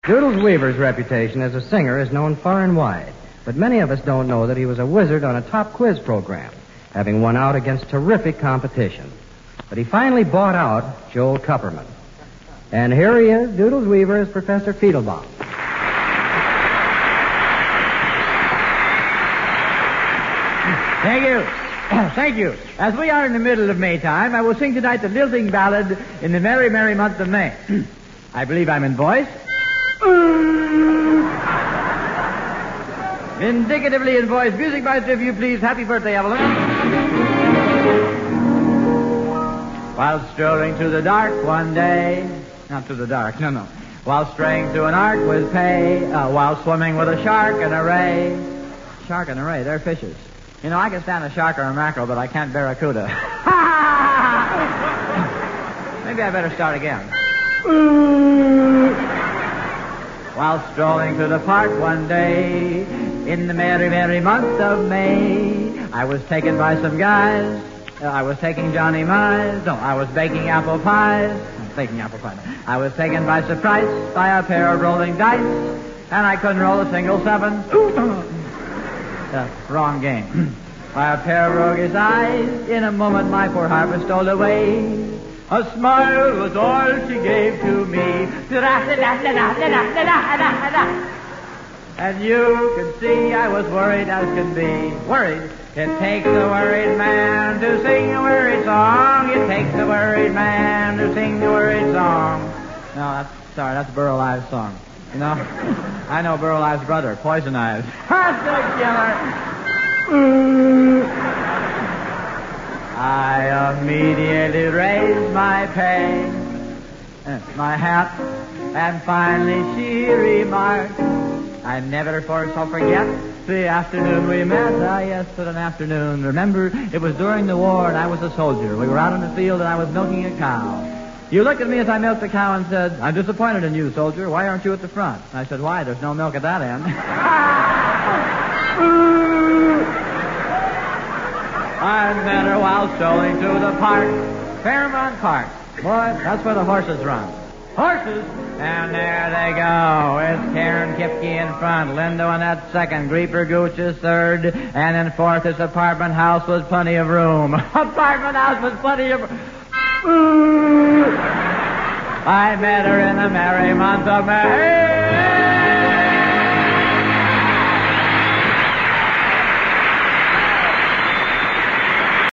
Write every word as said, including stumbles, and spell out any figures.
Doodles Weaver's reputation as a singer is known far and wide, but many of us don't know that he was a wizard on a top quiz program, having won out against terrific competition. But he finally bought out Joel Kupperman. And here he is, Doodles Weaver, as Professor Fiedelbaum. Thank you. Thank you. As we are in the middle of Maytime, I will sing tonight the lilting ballad in the merry, merry month of May. I believe I'm in voice. Indicatively in voice. Music master, if you please. Happy birthday, Evelyn. While strolling through the dark one day... Not through the dark, no, no. While straying through an arc with pay, uh, while swimming with a shark and a ray. Shark and a ray, they're fishes. You know, I can stand a shark or a mackerel, but I can't barracuda. Maybe I better start again. While strolling through the park one day, in the merry, merry month of May, I was taken by some guys. Uh, I was taking Johnny Mize. No, I was baking apple pies. Baking apple pie. I was taken by surprise by a pair of rolling dice, and I couldn't roll a single seven. uh, wrong game. By a pair of roguish eyes, in a moment my poor heart was stole away. A smile was all she gave to me. And you could see I was worried as could be. Worried? It takes a worried man to sing a worried song. It takes a worried man to sing a worried song. No, that's, sorry, that's Burl Ives' song. You know, I know Burl Ives' brother, Poison Ives. That's the killer. I immediately raised my pay, my hat, and finally she remarked, I never before shall forget the afternoon we met. Ah, yes, but an afternoon. Remember, it was during the war and I was a soldier. We were out in the field and I was milking a cow. You looked at me as I milked the cow and said, I'm disappointed in you, soldier. Why aren't you at the front? I said, why? There's no milk at that end. I met her while strolling through the park, Fairmount Park. Boy, that's where the horses run. Horses! And there they go. It's Karen Kipke in front, Lindo in that second, Grieper Gooch is third, and in fourth is apartment house with plenty of room. Apartment house with plenty of room. I met her in the merry month of May.